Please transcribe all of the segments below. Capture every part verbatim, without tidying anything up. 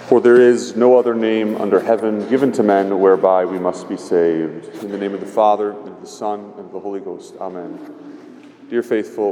For there is no other name under heaven given to men whereby we must be saved. In the name of the Father, and of the Son, and of the Holy Ghost. Amen. Dear faithful,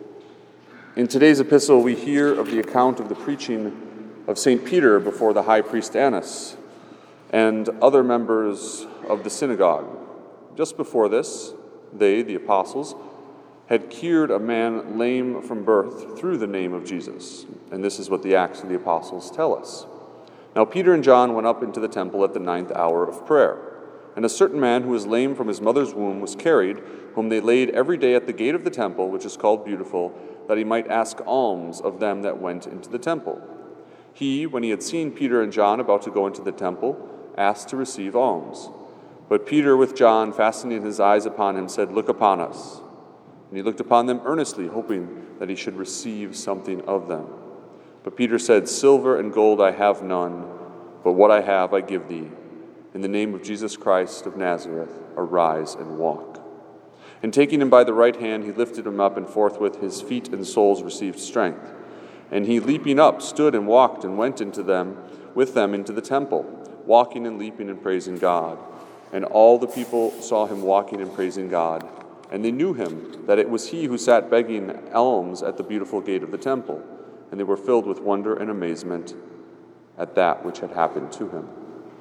in today's epistle we hear of the account of the preaching of Saint Peter before the high priest Annas and other members of the synagogue. Just before this, they, the apostles, had cured a man lame from birth through the name of Jesus. And this is what the Acts of the Apostles tell us. Now Peter and John went up into the temple at the ninth hour of prayer. And a certain man who was lame from his mother's womb was carried, whom they laid every day at the gate of the temple, which is called Beautiful, that he might ask alms of them that went into the temple. He, when he had seen Peter and John about to go into the temple, asked to receive alms. But Peter, with John fastening his eyes upon him, said, "Look upon us." And he looked upon them earnestly, hoping that he should receive something of them. But Peter said, "Silver and gold I have none, but what I have I give thee. In the name of Jesus Christ of Nazareth, arise and walk." And taking him by the right hand, he lifted him up, and forthwith his feet and soles received strength. And he, leaping up, stood and walked and went into them, with them into the temple, walking and leaping and praising God. And all the people saw him walking and praising God. And they knew him, that it was he who sat begging alms at the beautiful gate of the temple. And they were filled with wonder and amazement at that which had happened to him.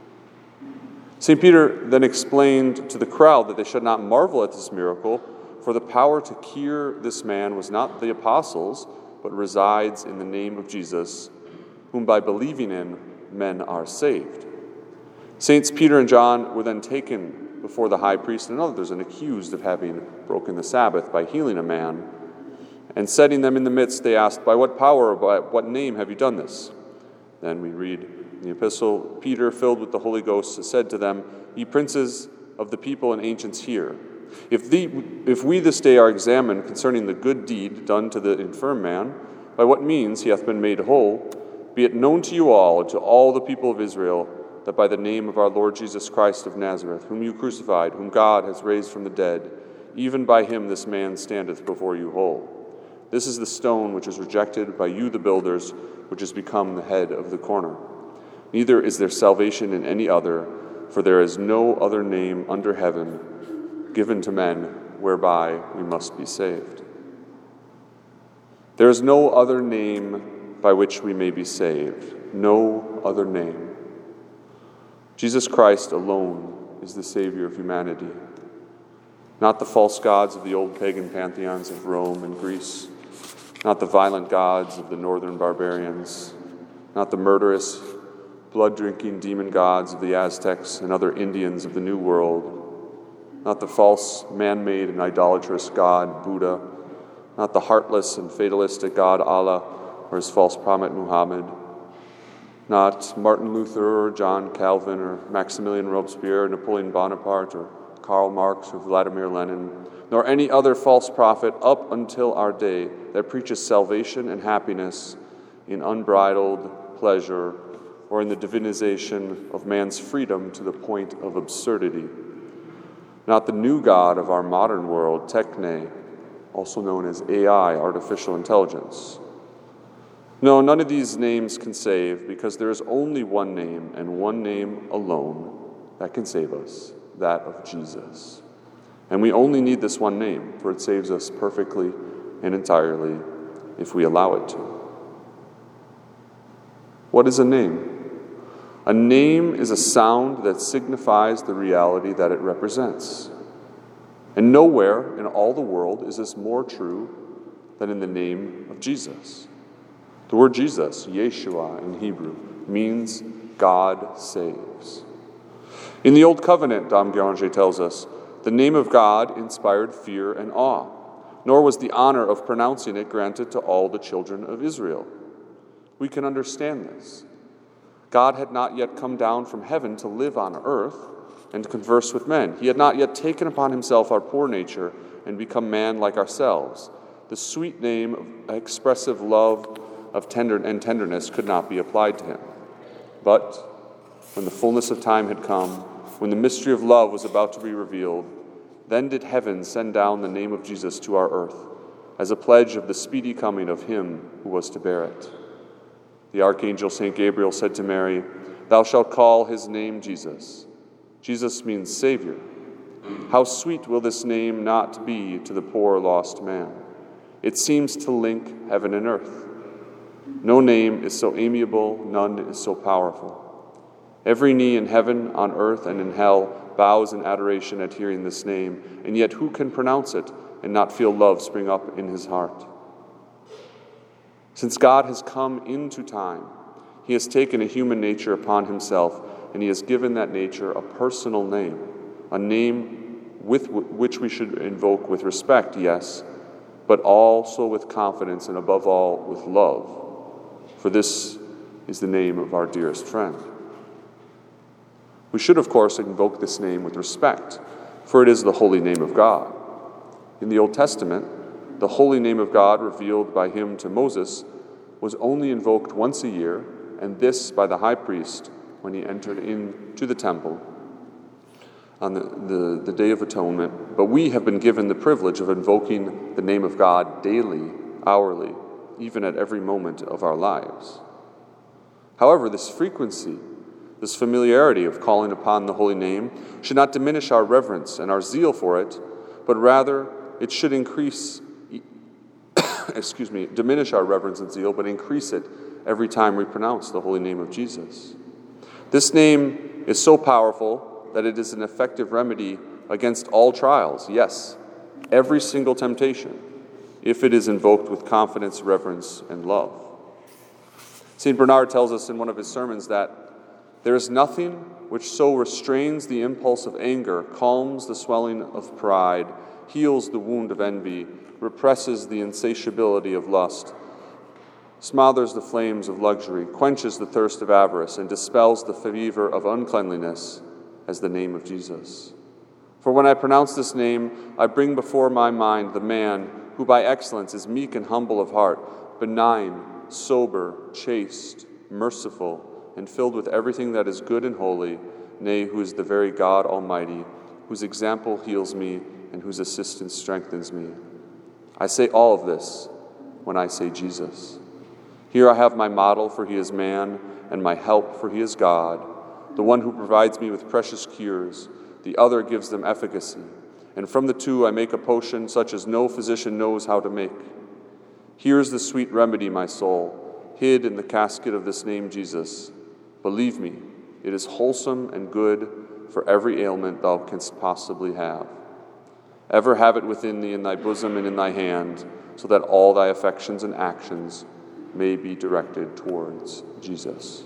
Saint Peter then explained to the crowd that they should not marvel at this miracle, for the power to cure this man was not the apostles, but resides in the name of Jesus, whom by believing in men are saved. Saints Peter and John were then taken before the high priest and others and accused of having broken the Sabbath by healing a man. And setting them in the midst, they asked, "By what power or by what name have you done this?" Then we read in the epistle, Peter, filled with the Holy Ghost, said to them, "Ye princes of the people and ancients, hear. If, the, if we this day are examined concerning the good deed done to the infirm man, by what means he hath been made whole, be it known to you all and to all the people of Israel, that by the name of our Lord Jesus Christ of Nazareth, whom you crucified, whom God has raised from the dead, even by him this man standeth before you whole. This is the stone which is rejected by you the builders, which has become the head of the corner. Neither is there salvation in any other, for there is no other name under heaven given to men whereby we must be saved." There is no other name by which we may be saved. No other name. Jesus Christ alone is the Savior of humanity. Not the false gods of the old pagan pantheons of Rome and Greece. Not the violent gods of the northern barbarians. Not the murderous, blood-drinking demon gods of the Aztecs and other Indians of the New World. Not the false, man-made and idolatrous god Buddha. Not the heartless and fatalistic god Allah or his false prophet Muhammad. Not Martin Luther or John Calvin or Maximilian Robespierre or Napoleon Bonaparte or Karl Marx or Vladimir Lenin, nor any other false prophet up until our day that preaches salvation and happiness in unbridled pleasure or in the divinization of man's freedom to the point of absurdity. Not the new god of our modern world, Techne, also known as A I, artificial intelligence. No, none of these names can save, because there is only one name and one name alone that can save us, that of Jesus. And we only need this one name, for it saves us perfectly and entirely if we allow it to. What is a name? A name is a sound that signifies the reality that it represents. And nowhere in all the world is this more true than in the name of Jesus. The word Jesus, Yeshua in Hebrew, means God saves. In the Old Covenant, Dom Guéranger tells us, the name of God inspired fear and awe, nor was the honor of pronouncing it granted to all the children of Israel. We can understand this. God had not yet come down from heaven to live on earth and converse with men. He had not yet taken upon himself our poor nature and become man like ourselves. The sweet name of expressive love of tender and tenderness could not be applied to him. But when the fullness of time had come, when the mystery of love was about to be revealed, then did heaven send down the name of Jesus to our earth as a pledge of the speedy coming of him who was to bear it. The archangel Saint Gabriel said to Mary, "Thou shalt call his name Jesus." Jesus means Savior. How sweet will this name not be to the poor lost man? It seems to link heaven and earth. No name is so amiable, none is so powerful. Every knee in heaven, on earth, and in hell bows in adoration at hearing this name, and yet who can pronounce it and not feel love spring up in his heart? Since God has come into time, he has taken a human nature upon himself, and he has given that nature a personal name, a name with which we should invoke with respect, yes, but also with confidence and above all with love, for this is the name of our dearest friend. We should, of course, invoke this name with respect, for it is the holy name of God. In the Old Testament, the holy name of God revealed by him to Moses was only invoked once a year, and this by the high priest when he entered into the temple on the, the, the Day of Atonement. But we have been given the privilege of invoking the name of God daily, hourly, even at every moment of our lives. However, this frequency, this familiarity of calling upon the holy name should not diminish our reverence and our zeal for it, but rather it should increase, excuse me, diminish our reverence and zeal, but increase it every time we pronounce the holy name of Jesus. This name is so powerful that it is an effective remedy against all trials, yes, every single temptation, if it is invoked with confidence, reverence, and love. Saint Bernard tells us in one of his sermons that there is nothing which so restrains the impulse of anger, calms the swelling of pride, heals the wound of envy, represses the insatiability of lust, smothers the flames of luxury, quenches the thirst of avarice, and dispels the fever of uncleanliness as the name of Jesus. For when I pronounce this name, I bring before my mind the man who by excellence is meek and humble of heart, benign, sober, chaste, merciful, and filled with everything that is good and holy, nay, who is the very God Almighty, whose example heals me and whose assistance strengthens me. I say all of this when I say Jesus. Here I have my model, for he is man, and my help, for he is God, the one who provides me with precious cures, the other gives them efficacy, and from the two I make a potion such as no physician knows how to make. Here is the sweet remedy, my soul, hid in the casket of this name Jesus. Believe me, it is wholesome and good for every ailment thou canst possibly have. Ever have it within thee in thy bosom and in thy hand, so that all thy affections and actions may be directed towards Jesus.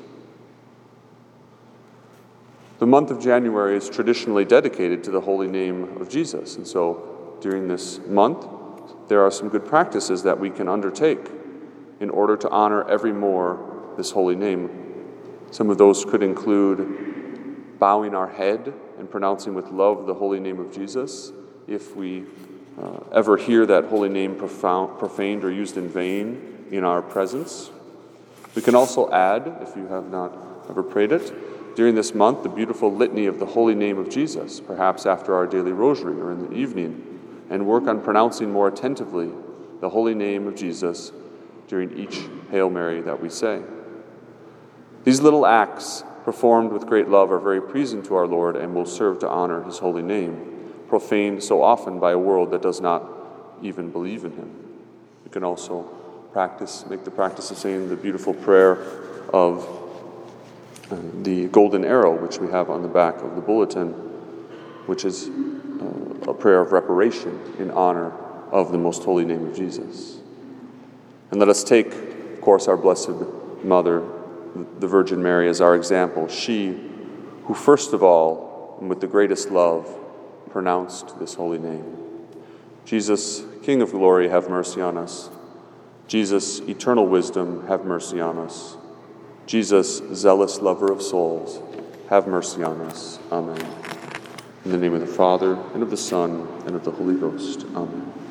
The month of January is traditionally dedicated to the holy name of Jesus, and so during this month, there are some good practices that we can undertake in order to honor evermore this holy name. Some of those could include bowing our head and pronouncing with love the holy name of Jesus, if we uh, ever hear that holy name profound, profaned or used in vain in our presence. We can also add, if you have not ever prayed it, during this month, the beautiful litany of the holy name of Jesus, perhaps after our daily rosary or in the evening, and work on pronouncing more attentively the holy name of Jesus during each Hail Mary that we say. These little acts, performed with great love, are very pleasing to our Lord and will serve to honor his holy name, profaned so often by a world that does not even believe in him. We can also practice, make the practice of saying the beautiful prayer of uh, the golden arrow, which we have on the back of the bulletin, which is uh, a prayer of reparation in honor of the most holy name of Jesus. And let us take, of course, our Blessed Mother, the Virgin Mary, as our example. She who first of all, and with the greatest love, pronounced this holy name. Jesus, King of glory, have mercy on us. Jesus, eternal wisdom, have mercy on us. Jesus, zealous lover of souls, have mercy on us. Amen. In the name of the Father, and of the Son, and of the Holy Ghost. Amen.